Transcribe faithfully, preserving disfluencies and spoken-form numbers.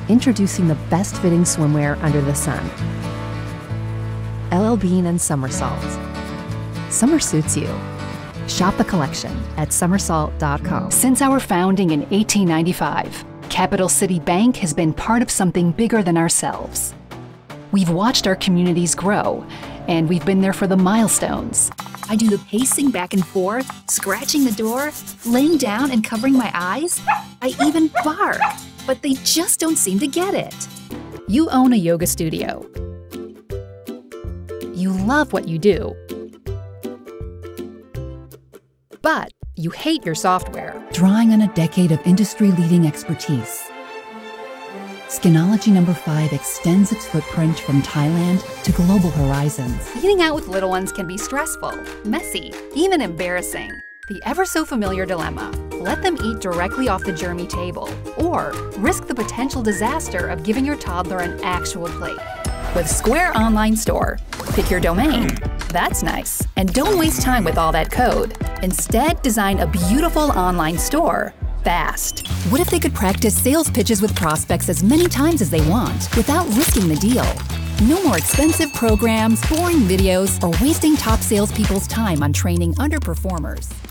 Introducing the best fitting swimwear under the sun. L L. Bean and Somersault. Summer suits you. Shop the collection at somersault dot com. Since our founding in eighteen ninety-five, Capital City Bank has been part of something bigger than ourselves. We've watched our communities grow, and we've been there for the milestones. I do the pacing back and forth, scratching the door, laying down and covering my eyes. I even bark, but they just don't seem to get it. You own a yoga studio. You love what you do. But you hate your software. Drawing on a decade of industry-leading expertise, Skinology Number five extends its footprint from Thailand to global horizons. Eating out with little ones can be stressful, messy, even embarrassing. The ever-so-familiar dilemma: let them eat directly off the Germy table, or risk the potential disaster of giving your toddler an actual plate. With Square Online Store, pick your domain. That's nice. And don't waste time with all that code. Instead, design a beautiful online store fast. What if they could practice sales pitches with prospects as many times as they want without risking the deal? No more expensive programs, boring videos, or wasting top salespeople's time on training underperformers.